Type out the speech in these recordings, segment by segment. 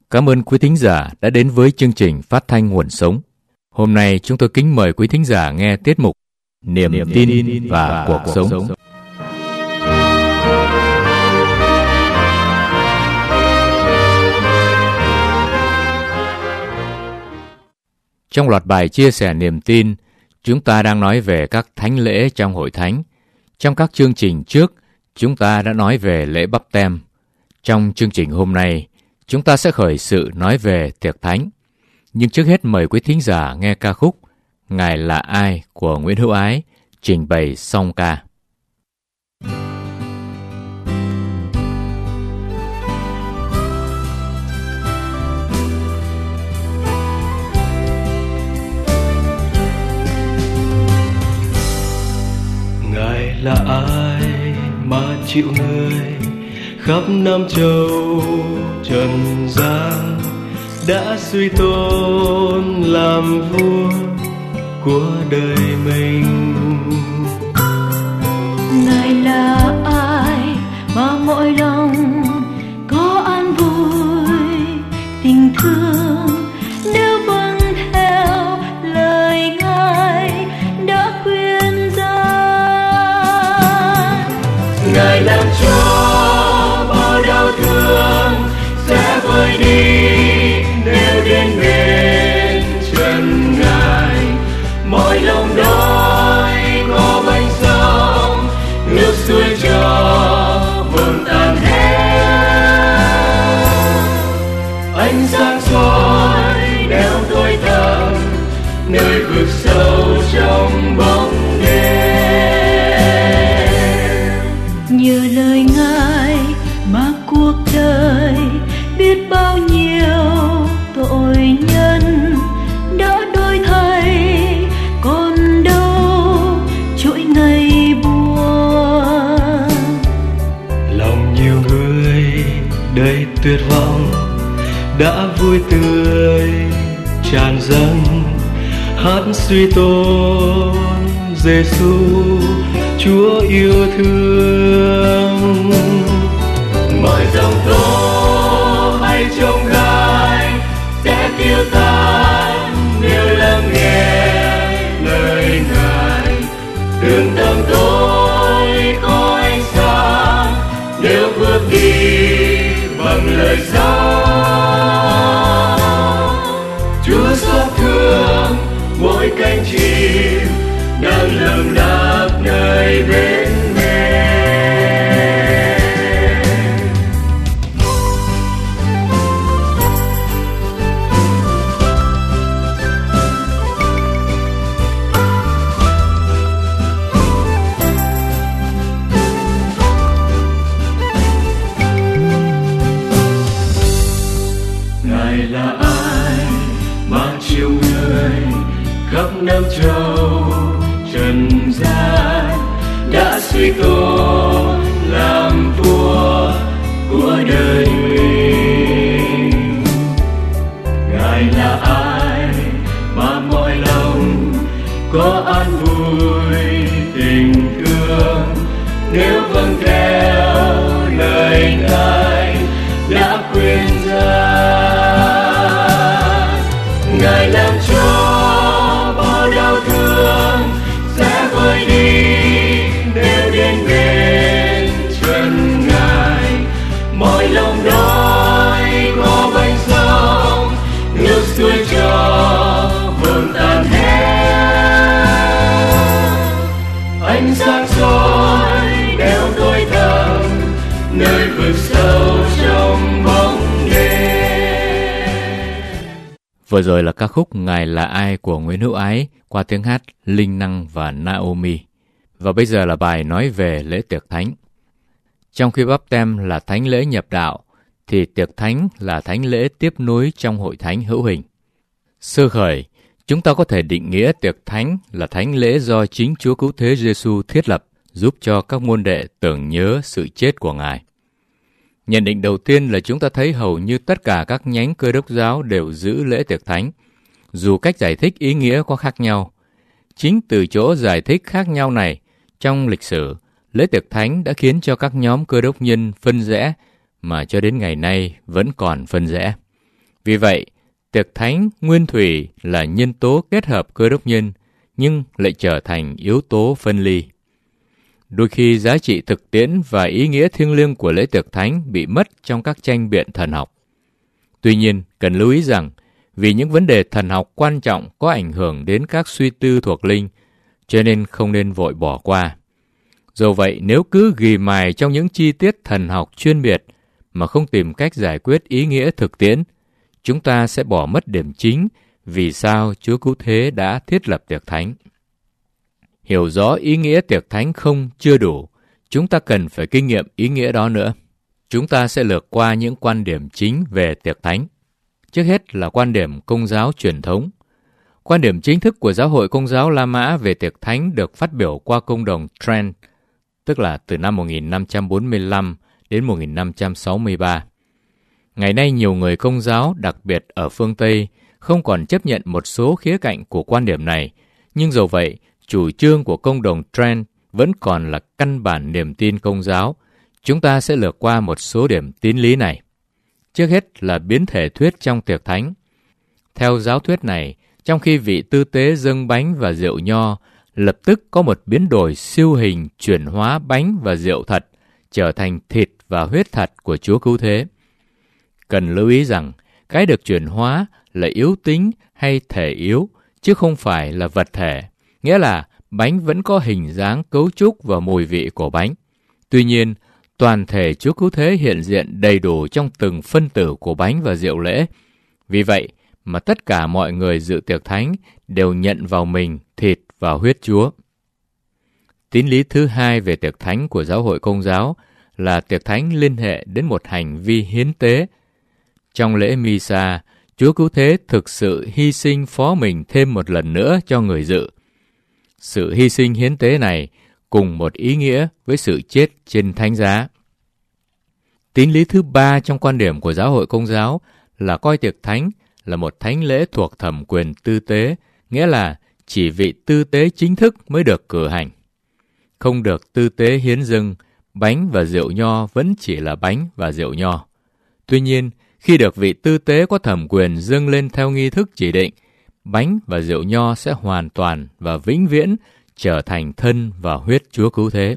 Cảm ơn quý thính giả đã đến với chương trình Phát thanh Nguồn Sống. Hôm nay chúng tôi kính mời quý thính giả nghe tiết mục Niềm tin và cuộc sống. Trong loạt bài chia sẻ niềm tin, chúng ta đang nói về các thánh lễ trong hội thánh. Trong các chương trình trước, chúng ta đã nói về lễ báp têm. Trong chương trình hôm nay, chúng ta sẽ khởi sự nói về tiệc thánh. Nhưng trước hết mời quý thính giả nghe ca khúc Ngài là ai của Nguyễn Hữu Ái trình bày song ca. Ngài là ai mà chịu người khắp năm châu trần gian, đã suy tôn làm vua của đời mình. Ngài là ai mà mọi lòng có an vui tình thương, nếu vâng theo lời Ngài đã khuyên gian. Ngài làm cho bao đau thương sẽ vơi đi nếu đến bên chân Ngài. Mọi lòng đói có bánh sống, nước suối cho hồn tan hết. Ánh sáng soi đeo tôi thầm nơi vực sâu trong bóng đêm. Nhờ lời Ngài mà cuộc đời biết bao nhiêu tội nhân đã đổi thay, còn đâu chuỗi ngày buồn. Lòng nhiều người đầy tuyệt vọng đã vui tươi tràn dâng, hát suy tôn Giêsu Chúa yêu thương. Mọi dòng tố hay trông gai sẽ tiêu tan nếu lắng nghe lời Ngài. Đường tâm tôi có ánh sáng nếu bước đi bằng lời sáng. Chúa xót thương mỗi cánh chim đang lầm đáp nơi bên mẹ. Ngài là ai mà chiều người khắp năm châu trần gian, đã suy tôn làm vua của đời mình. Ngài là ai mà mọi lòng có an vui tình thương, nếu vâng theo lời Ngài đã khuyên gian. Ngài làm cho bao đau thương sẽ vơi đi nếu đến bên chân Ngài. Mọi lòng đói có bánh sống, nước suối cho hồn tan hết. Ánh sáng soi đeo tôi thầm nơi vực sâu trong bóng đêm. Vừa rồi là ca khúc Ngài là ai của Nguyễn Hữu Ái qua tiếng hát Linh Năng và Naomi. Và bây giờ là bài nói về lễ tiệc thánh. Trong khi báp têm là thánh lễ nhập đạo, thì tiệc thánh là thánh lễ tiếp nối trong hội thánh hữu hình. Sơ khởi, chúng ta có thể định nghĩa tiệc thánh là thánh lễ do chính Chúa Cứu Thế Giêsu thiết lập, giúp cho các môn đệ tưởng nhớ sự chết của Ngài. Nhận định đầu tiên là chúng ta thấy hầu như tất cả các nhánh Cơ Đốc giáo đều giữ lễ tiệc thánh, dù cách giải thích ý nghĩa có khác nhau. Chính từ chỗ giải thích khác nhau này, trong lịch sử, lễ tiệc thánh đã khiến cho các nhóm Cơ Đốc nhân phân rẽ, mà cho đến ngày nay vẫn còn phân rẽ. Vì vậy, tiệc thánh nguyên thủy là nhân tố kết hợp Cơ Đốc nhân, nhưng lại trở thành yếu tố phân ly. Đôi khi giá trị thực tiễn và ý nghĩa thiêng liêng của lễ tiệc thánh bị mất trong các tranh biện thần học. Tuy nhiên, cần lưu ý rằng, vì những vấn đề thần học quan trọng có ảnh hưởng đến các suy tư thuộc linh, cho nên không nên vội bỏ qua. Dù vậy, nếu cứ ghì mài trong những chi tiết thần học chuyên biệt mà không tìm cách giải quyết ý nghĩa thực tiễn, chúng ta sẽ bỏ mất điểm chính vì sao Chúa Cứu Thế đã thiết lập tiệc thánh. Hiểu rõ ý nghĩa tiệc thánh chưa đủ, chúng ta cần phải kinh nghiệm ý nghĩa đó nữa. Chúng ta sẽ lược qua những quan điểm chính về tiệc thánh. Trước hết là quan điểm Công giáo truyền thống. Quan điểm chính thức của Giáo hội Công giáo La Mã về tiệc thánh được phát biểu qua Công đồng Trent, tức là từ năm 1545 đến 1563. Ngày nay nhiều người Công giáo, đặc biệt ở phương Tây, không còn chấp nhận một số khía cạnh của quan điểm này, nhưng dầu vậy, chủ trương của Công đồng Trent vẫn còn là căn bản niềm tin Công giáo. Chúng ta sẽ lược qua một số điểm tín lý này. Trước hết là biến thể thuyết trong tiệc thánh. Theo giáo thuyết này, trong khi vị tư tế dâng bánh và rượu nho, lập tức có một biến đổi siêu hình chuyển hóa bánh và rượu thật, trở thành thịt và huyết thật của Chúa Cứu Thế. Cần lưu ý rằng, cái được chuyển hóa là yếu tính hay thể yếu, chứ không phải là vật thể. Nghĩa là bánh vẫn có hình dáng, cấu trúc và mùi vị của bánh. Tuy nhiên, toàn thể Chúa Cứu Thế hiện diện đầy đủ trong từng phân tử của bánh và rượu lễ. Vì vậy mà tất cả mọi người dự tiệc thánh đều nhận vào mình thịt và huyết Chúa. Tín lý thứ hai về tiệc thánh của Giáo hội Công giáo là tiệc thánh liên hệ đến một hành vi hiến tế. Trong lễ Misa, Chúa Cứu Thế thực sự hy sinh phó mình thêm một lần nữa cho người dự. Sự hy sinh hiến tế này cùng một ý nghĩa với sự chết trên thánh giá. Tín lý thứ ba trong quan điểm của Giáo hội Công giáo là coi tiệc thánh là một thánh lễ thuộc thẩm quyền tư tế, nghĩa là chỉ vị tư tế chính thức mới được cử hành. Không được tư tế hiến dâng, bánh và rượu nho vẫn chỉ là bánh và rượu nho. Tuy nhiên, khi được vị tư tế có thẩm quyền dâng lên theo nghi thức chỉ định, bánh và rượu nho sẽ hoàn toàn và vĩnh viễn trở thành thân và huyết Chúa Cứu Thế.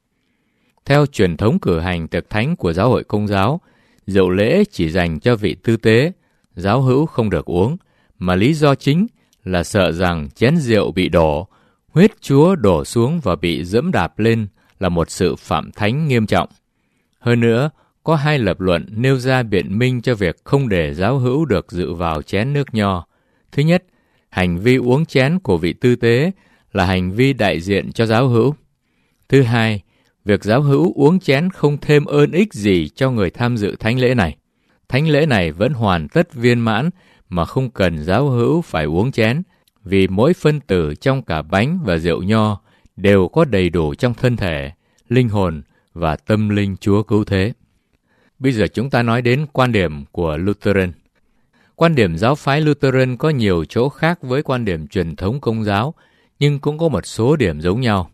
Theo truyền thống cử hành tiệc thánh của Giáo hội Công giáo, rượu lễ chỉ dành cho vị tư tế, giáo hữu không được uống, mà lý do chính là sợ rằng chén rượu bị đổ, huyết Chúa đổ xuống và bị dẫm đạp lên là một sự phạm thánh nghiêm trọng. Hơn nữa, có hai lập luận nêu ra biện minh cho việc không để giáo hữu được dự vào chén nước nho. Thứ nhất, hành vi uống chén của vị tư tế là hành vi đại diện cho giáo hữu. Thứ hai, việc giáo hữu uống chén không thêm ơn ích gì cho người tham dự thánh lễ này. Thánh lễ này vẫn hoàn tất viên mãn mà không cần giáo hữu phải uống chén, vì mỗi phân tử trong cả bánh và rượu nho đều có đầy đủ trong thân thể, linh hồn và tâm linh Chúa Cứu Thế. Bây giờ chúng ta nói đến quan điểm của Lutheran. Quan điểm giáo phái Lutheran có nhiều chỗ khác với quan điểm truyền thống Công giáo, nhưng cũng có một số điểm giống nhau.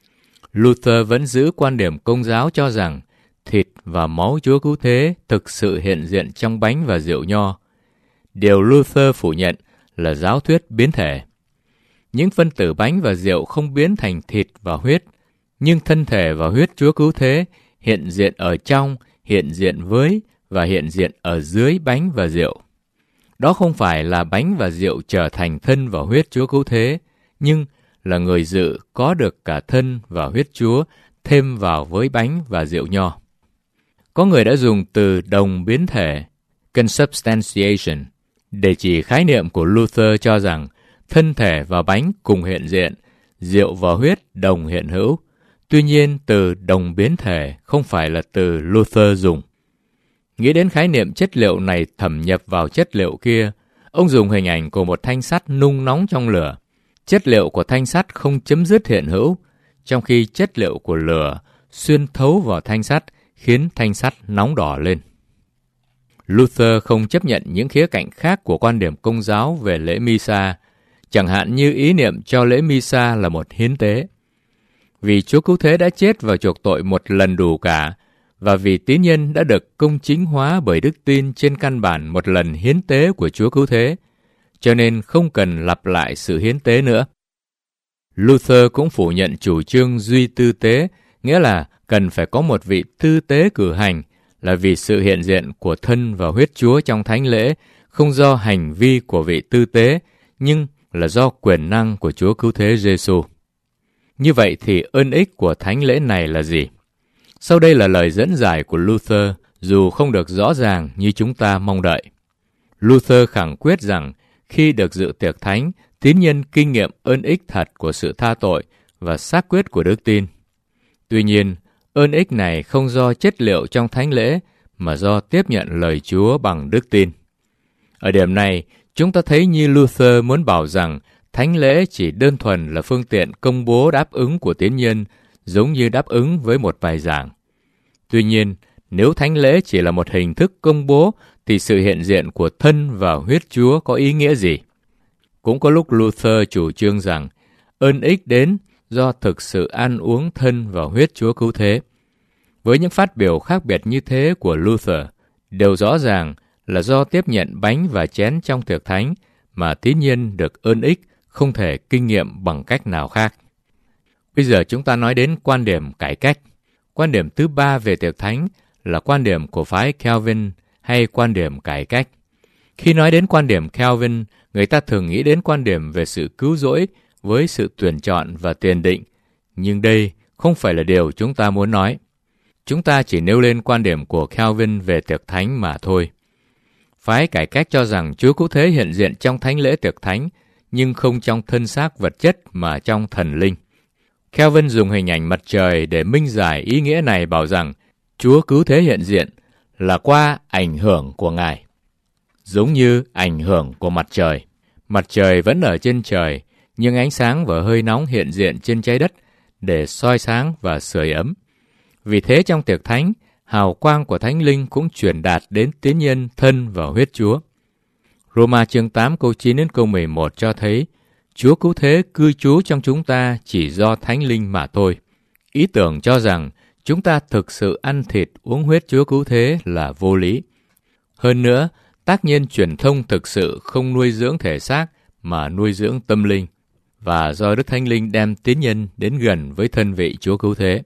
Luther vẫn giữ quan điểm Công giáo cho rằng thịt và máu Chúa Cứu Thế thực sự hiện diện trong bánh và rượu nho. Điều Luther phủ nhận là giáo thuyết biến thể. Những phân tử bánh và rượu không biến thành thịt và huyết, nhưng thân thể và huyết Chúa Cứu Thế hiện diện ở trong, hiện diện với và hiện diện ở dưới bánh và rượu. Đó không phải là bánh và rượu trở thành thân và huyết Chúa Cứu Thế, nhưng là người dự có được cả thân và huyết Chúa thêm vào với bánh và rượu nho. Có người đã dùng từ đồng biến thể, consubstantiation, để chỉ khái niệm của Luther cho rằng thân thể và bánh cùng hiện diện, rượu và huyết đồng hiện hữu. Tuy nhiên, từ đồng biến thể không phải là từ Luther dùng. Nghĩ đến khái niệm chất liệu này thẩm nhập vào chất liệu kia, ông dùng hình ảnh của một thanh sắt nung nóng trong lửa. Chất liệu của thanh sắt không chấm dứt hiện hữu, trong khi chất liệu của lửa xuyên thấu vào thanh sắt khiến thanh sắt nóng đỏ lên. Luther không chấp nhận những khía cạnh khác của quan điểm Công giáo về lễ Misa, chẳng hạn như ý niệm cho lễ Misa là một hiến tế. Vì Chúa Cứu Thế đã chết và chuộc tội một lần đủ cả, và vì tín nhân đã được công chính hóa bởi đức tin trên căn bản một lần hiến tế của Chúa Cứu Thế, cho nên không cần lặp lại sự hiến tế nữa. Luther cũng phủ nhận chủ trương duy tư tế, nghĩa là cần phải có một vị tư tế cử hành, là vì sự hiện diện của thân và huyết Chúa trong thánh lễ không do hành vi của vị tư tế, nhưng là do quyền năng của Chúa Cứu Thế Giêsu. Như vậy thì ơn ích của thánh lễ này là gì? Sau đây là lời dẫn giải của Luther, dù không được rõ ràng như chúng ta mong đợi. Luther khẳng quyết rằng khi được dự tiệc thánh, tín nhân kinh nghiệm ơn ích thật của sự tha tội và xác quyết của đức tin. Tuy nhiên, ơn ích này không do chất liệu trong thánh lễ, mà do tiếp nhận lời Chúa bằng đức tin. Ở điểm này, chúng ta thấy như Luther muốn bảo rằng thánh lễ chỉ đơn thuần là phương tiện công bố đáp ứng của tín nhân, giống như đáp ứng với một bài giảng. Tuy nhiên, nếu thánh lễ chỉ là một hình thức công bố, thì sự hiện diện của thân và huyết Chúa có ý nghĩa gì? Cũng có lúc Luther chủ trương rằng ơn ích đến do thực sự ăn uống thân và huyết Chúa Cứu Thế. Với những phát biểu khác biệt như thế của Luther, đều rõ ràng là do tiếp nhận bánh và chén trong tiệc thánh mà tín nhân được ơn ích không thể kinh nghiệm bằng cách nào khác. Bây giờ chúng ta nói đến quan điểm cải cách. Quan điểm thứ ba về tiệc thánh là quan điểm của phái Calvin hay quan điểm cải cách. Khi nói đến quan điểm Calvin, người ta thường nghĩ đến quan điểm về sự cứu rỗi với sự tuyển chọn và tiền định. Nhưng đây không phải là điều chúng ta muốn nói. Chúng ta chỉ nêu lên quan điểm của Calvin về tiệc thánh mà thôi. Phái cải cách cho rằng Chúa Cứu Thế hiện diện trong thánh lễ tiệc thánh, nhưng không trong thân xác vật chất mà trong thần linh. Calvin dùng hình ảnh mặt trời để minh giải ý nghĩa này, bảo rằng Chúa Cứu Thế hiện diện là qua ảnh hưởng của Ngài. Giống như ảnh hưởng của mặt trời. Mặt trời vẫn ở trên trời, nhưng ánh sáng và hơi nóng hiện diện trên trái đất để soi sáng và sưởi ấm. Vì thế trong tiệc thánh, hào quang của Thánh Linh cũng truyền đạt đến tín nhân thân và huyết Chúa. Roma chương 8 câu 9 đến câu 11 cho thấy Chúa Cứu Thế cư trú trong chúng ta chỉ do Thánh Linh mà thôi. Ý tưởng cho rằng chúng ta thực sự ăn thịt uống huyết Chúa Cứu Thế là vô lý. Hơn nữa, tác nhân truyền thông thực sự không nuôi dưỡng thể xác mà nuôi dưỡng tâm linh, và do Đức Thánh Linh đem tín nhân đến gần với thân vị Chúa Cứu Thế.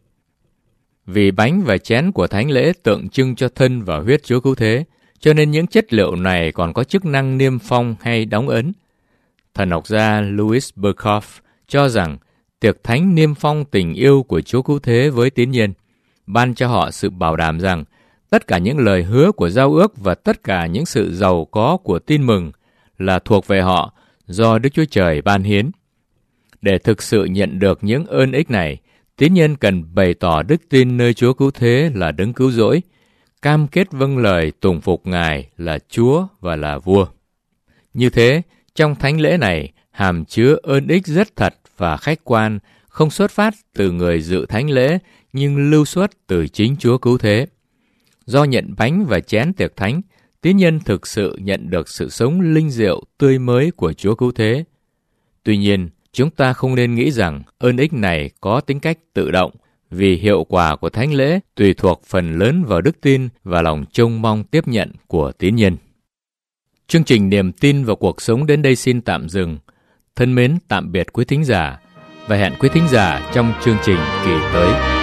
Vì bánh và chén của thánh lễ tượng trưng cho thân và huyết Chúa Cứu Thế, cho nên những chất liệu này còn có chức năng niêm phong hay đóng ấn. Thần học gia Louis Berkhoff cho rằng tiệc thánh niêm phong tình yêu của Chúa Cứu Thế với tín nhân, ban cho họ sự bảo đảm rằng tất cả những lời hứa của giao ước và tất cả những sự giàu có của tin mừng là thuộc về họ do Đức Chúa Trời ban hiến. Để thực sự nhận được những ơn ích này, tín nhân cần bày tỏ đức tin nơi Chúa Cứu Thế là đấng cứu rỗi, cam kết vâng lời tùng phục Ngài là Chúa và là vua. Như thế, trong thánh lễ này hàm chứa ơn ích rất thật và khách quan, không xuất phát từ người dự thánh lễ, nhưng lưu xuất từ chính Chúa Cứu Thế. Do nhận bánh và chén tiệc thánh, tín nhân thực sự nhận được sự sống linh diệu tươi mới của Chúa Cứu Thế. Tuy nhiên, chúng ta không nên nghĩ rằng ơn ích này có tính cách tự động, vì hiệu quả của thánh lễ tùy thuộc phần lớn vào đức tin và lòng trông mong tiếp nhận của tín nhân. Chương trình Niềm tin vào cuộc sống đến đây xin tạm dừng. Thân mến tạm biệt quý thính giả và hẹn quý thính giả trong chương trình kỳ tới.